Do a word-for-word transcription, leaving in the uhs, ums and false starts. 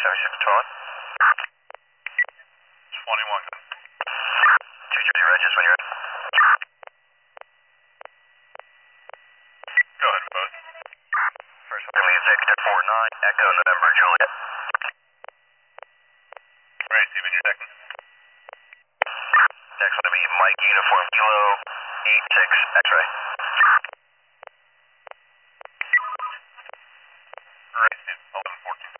seventy-six Todd. twenty-one. two Jersey Red, just when you're ready. Go ahead, both. First one, lead Victor four nine, Echo November Juliet. Right, Steven, you're second. Next one to be Mike Uniform Kilo eight six X-ray. Right, Steve, eleven fourteen.